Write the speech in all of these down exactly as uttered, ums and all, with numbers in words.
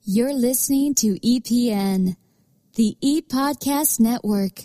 You're listening to E P N, the E-Podcast Network.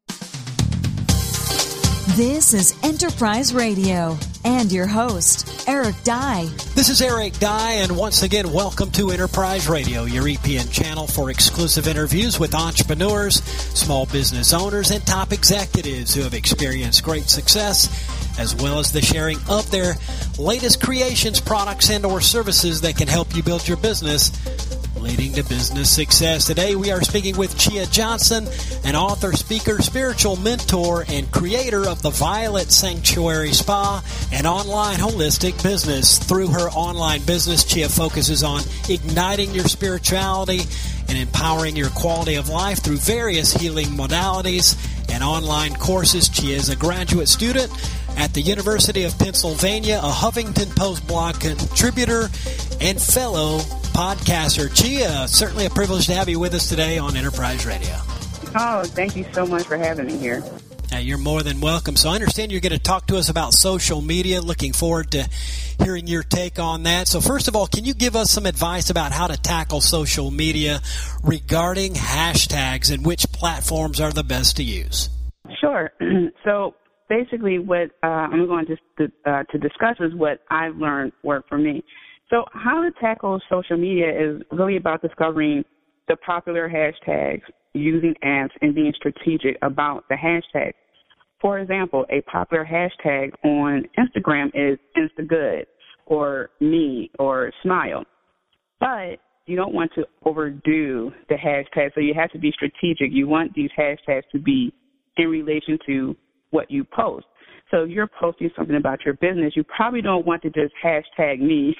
This is Enterprise Radio and your host, Eric Dye. This is Eric Dye, and once again, welcome to Enterprise Radio, your E P N channel for exclusive interviews with entrepreneurs, small business owners, and top executives who have experienced great success, as well as the sharing of their latest creations, products, and or services that can help you build your business, leading to business success. Today we are speaking with Chia Johnson, an author, speaker, spiritual mentor, and creator of the Violet Sanctuary Spa, an online holistic business. Through her online business, Chia focuses on igniting your spirituality and empowering your quality of life through various healing modalities and online courses. Chia is a graduate student at the University of Pennsylvania, a Huffington Post blog contributor, and fellow podcaster. Chia, certainly a privilege to have you with us today on Enterprise Radio. Oh, thank you so much for having me here. Uh, you're more than welcome. So I understand you're going to talk to us about social media. Looking forward to hearing your take on that. So first of all, can you give us some advice about how to tackle social media regarding hashtags and which platforms are the best to use? Sure. So basically what uh, I'm going to, uh, to discuss is what I've learned worked for me. So how to tackle social media is really about discovering the popular hashtags, using apps, and being strategic about the hashtags. For example, a popular hashtag on Instagram is Instagood or me or smile. But you don't want to overdo the hashtag, so you have to be strategic. You want these hashtags to be in relation to what you post. So if you're posting something about your business, you probably don't want to just hashtag me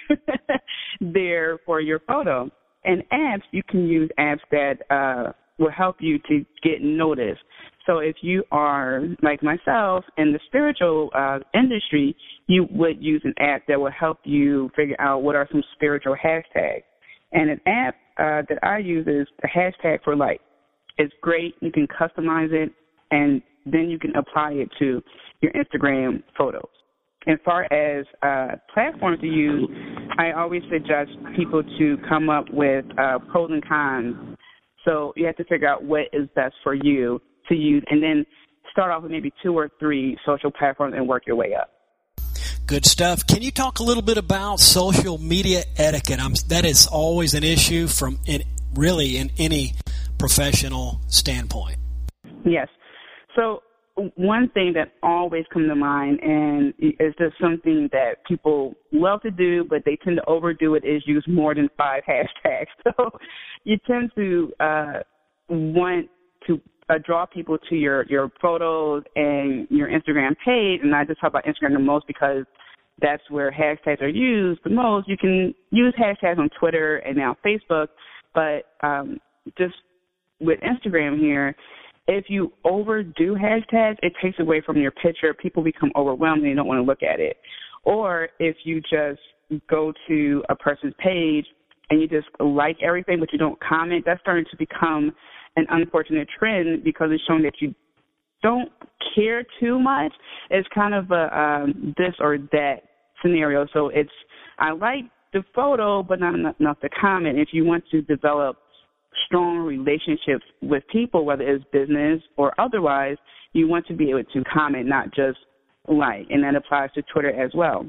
there for your photo. And apps, you can use apps that uh, will help you to get noticed. So if you are, like myself, in the spiritual uh, industry, you would use an app that will help you figure out what are some spiritual hashtags. And an app uh, that I use is the Hashtag for Life. It's great. You can customize it, and then you can apply it to your Instagram photos. As far as uh, platforms to use, I always suggest people to come up with uh, pros and cons. So you have to figure out what is best for you to use, and then start off with maybe two or three social platforms and work your way up. Good stuff. Can you talk a little bit about social media etiquette? I'm, that is always an issue from in, really in any professional standpoint. Yes. So one thing that always comes to mind, and is just something that people love to do, but they tend to overdo it, is use more than five hashtags. So you tend to uh, want to uh, draw people to your, your photos and your Instagram page, and I just talk about Instagram the most because that's where hashtags are used the most. You can use hashtags on Twitter and now Facebook, but um, just with Instagram here, if you overdo hashtags, it takes away from your picture. People become overwhelmed and they don't want to look at it. Or if you just go to a person's page and you just like everything but you don't comment, that's starting to become an unfortunate trend because it's showing that you don't care too much. It's kind of a um, this or that scenario. So it's, I like the photo but not enough to comment. If you want to develop strong relationships with people, whether it's business or otherwise, you want to be able to comment, not just like, and that applies to Twitter as well.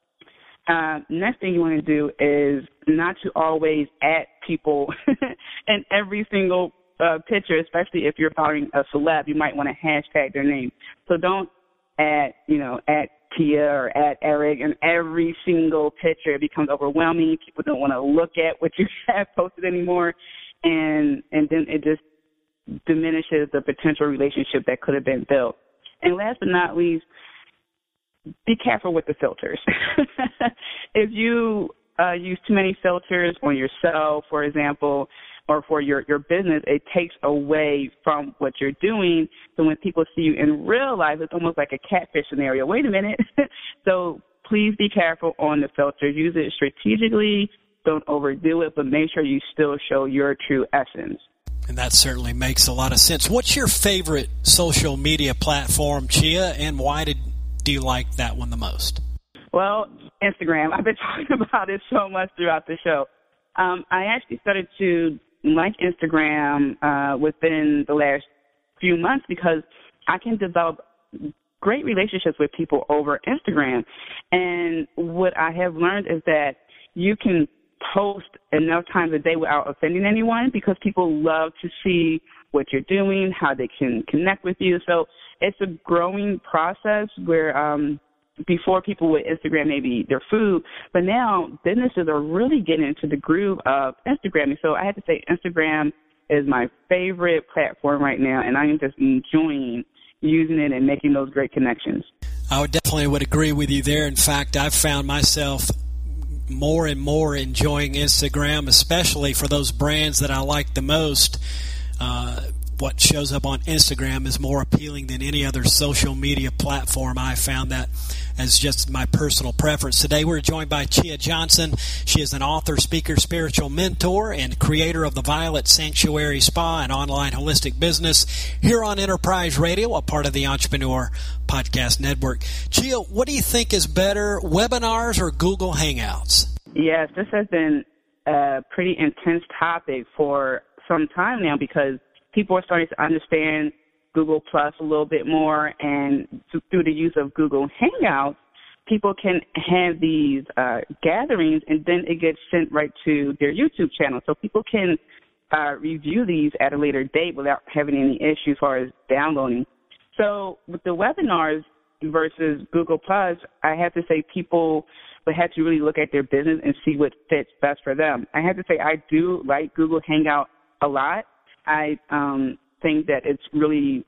Uh, next thing you want to do is not to always add people in every single uh, picture, especially if you're following a celeb. You might want to hashtag their name. So don't add, you know, add Tia or add Eric in every single picture. It becomes overwhelming. People don't want to look at what you have posted anymore. And and then it just diminishes the potential relationship that could have been built. And last but not least, be careful with the filters. If you uh, use too many filters on yourself, for example, or for your, your business, it takes away from what you're doing. So when people see you in real life, it's almost like a catfish scenario. Wait a minute. So please be careful on the filters. Use it strategically. Don't overdo it, but make sure you still show your true essence. And that certainly makes a lot of sense. What's your favorite social media platform, Chia, and why did do you like that one the most? Well, Instagram. I've been talking about it so much throughout the show. Um, I actually started to like Instagram uh, within the last few months because I can develop great relationships with people over Instagram. And what I have learned is that you can post enough times a day without offending anyone because people love to see what you're doing, how they can connect with you. So it's a growing process where um, before people would Instagram maybe their food, but now businesses are really getting into the groove of Instagram. So I have to say Instagram is my favorite platform right now, and I am just enjoying using it and making those great connections. I would definitely would agree with you there. In fact, I've found myself more and more enjoying Instagram, especially for those brands that I like the most. Uh, what shows up on Instagram is more appealing than any other social media platform. I found that as just my personal preference. Today we're joined by Chia Johnson. She is an author, speaker, spiritual mentor, and creator of the Violet Sanctuary Spa and online holistic business here on Enterprise Radio, a part of the Entrepreneur Podcast Network. Chia, what do you think is better, webinars or Google Hangouts? Yes, this has been a pretty intense topic for some time now because people are starting to understand Google Plus a little bit more, and through the use of Google Hangouts, people can have these uh, gatherings, and then it gets sent right to their YouTube channel. So people can uh, review these at a later date without having any issues as far as downloading. So with the webinars versus Google Plus, I have to say people would have to really look at their business and see what fits best for them. I have to say I do like Google Hangout a lot. I um, think that it's really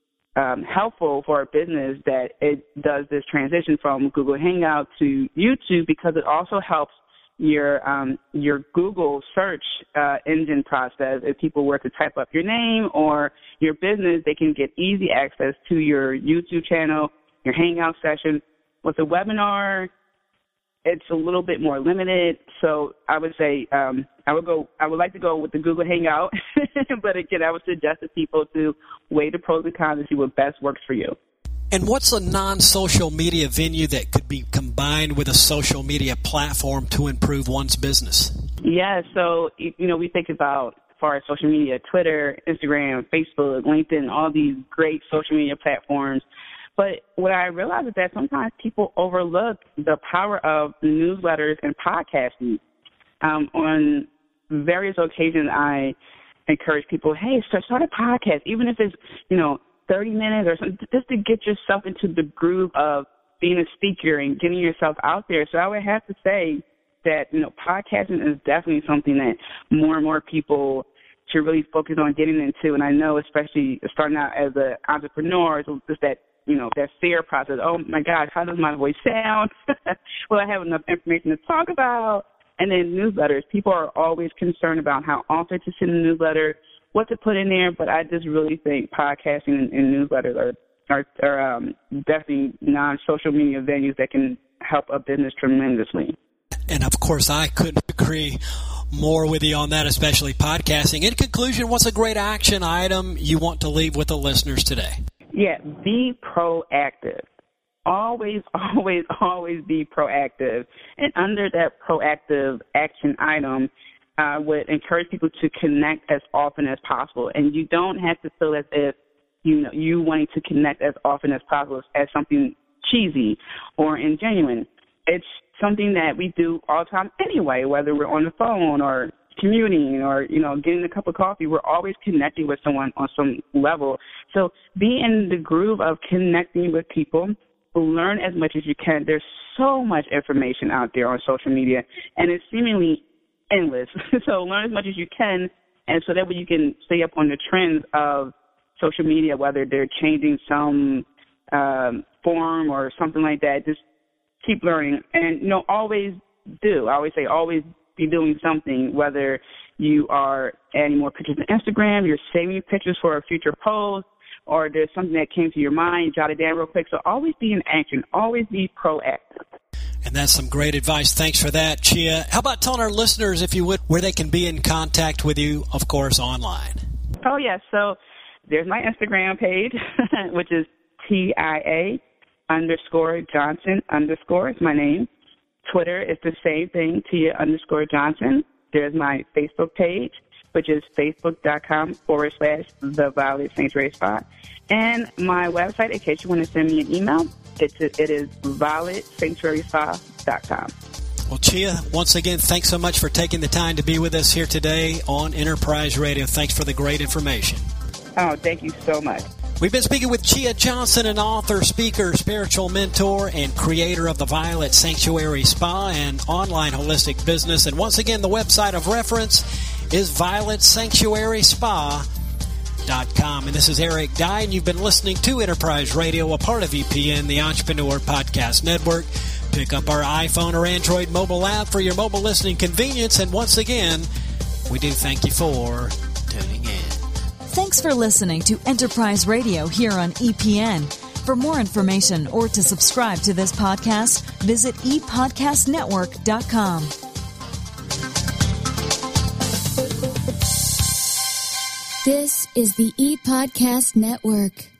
um, helpful for a business that it does this transition from Google Hangout to YouTube because it also helps your um, your Google search uh, engine process. If people were to type up your name or your business, they can get easy access to your YouTube channel, your Hangout session. With a webinar, it's a little bit more limited, so I would say um, I would go. I would like to go with the Google Hangout, but again, I would suggest to people to weigh the pros and cons and see what best works for you. And what's a non-social media venue that could be combined with a social media platform to improve one's business? Yeah, so you know, we think about as far as social media, Twitter, Instagram, Facebook, LinkedIn, all these great social media platforms. But what I realize is that sometimes people overlook the power of newsletters and podcasting. Um, on various occasions, I encourage people, hey, start a podcast, even if it's, you know, thirty minutes or something, just to get yourself into the groove of being a speaker and getting yourself out there. So I would have to say that, you know, podcasting is definitely something that more and more people should really focus on getting into. And I know, especially starting out as an entrepreneur, it's just that, you know, that fear process. Oh, my gosh, how does my voice sound? Will I have enough information to talk about? And then newsletters. People are always concerned about how often to send a newsletter, what to put in there, but I just really think podcasting and, and newsletters are, are, are um, definitely non-social media venues that can help a business tremendously. And, of course, I couldn't agree more with you on that, especially podcasting. In conclusion, what's a great action item you want to leave with the listeners today? Yeah, be proactive. Always, always, always be proactive. And under that proactive action item, I would encourage people to connect as often as possible. And you don't have to feel as if you know you wanting to connect as often as possible as something cheesy or ingenuine. It's something that we do all the time anyway, whether we're on the phone or commuting or, you know, getting a cup of coffee. We're always connecting with someone on some level. So be in the groove of connecting with people. Learn as much as you can. There's so much information out there on social media, and it's seemingly endless. So learn as much as you can, and so that way you can stay up on the trends of social media, whether they're changing some um, form or something like that. Just keep learning, and, you know, always do. I always say always be doing something, whether you are adding more pictures to Instagram, you're saving pictures for a future post, or there's something that came to your mind, jot it down real quick. So always be in action. Always be proactive. And that's some great advice. Thanks for that, Chia. How about telling our listeners, if you would, where they can be in contact with you, of course, online? Oh, yes. So there's my Instagram page, which is T I A underscore Johnson underscore is my name. Twitter is the same thing, Tia underscore Johnson. there's my Facebook page, which is facebook.com forward slash The Violet Sanctuary Spa. And my website, in case you want to send me an email, it's, it is violet sanctuary spa dot com. Well, Chia, once again, thanks so much for taking the time to be with us here today on Enterprise Radio. Thanks for the great information. Oh, thank you so much. We've been speaking with Chia Johnson, an author, speaker, spiritual mentor, and creator of the Violet Sanctuary Spa and online holistic business. And once again, the website of reference is violet sanctuary spa dot com. And this is Eric Dye, and you've been listening to Enterprise Radio, a part of E P N, the Entrepreneur Podcast Network. Pick up our iPhone or Android mobile app for your mobile listening convenience. And once again, we do thank you for tuning in. Thanks for listening to Enterprise Radio here on E P N. For more information or to subscribe to this podcast, visit e podcast network dot com. This is the E-Podcast Network.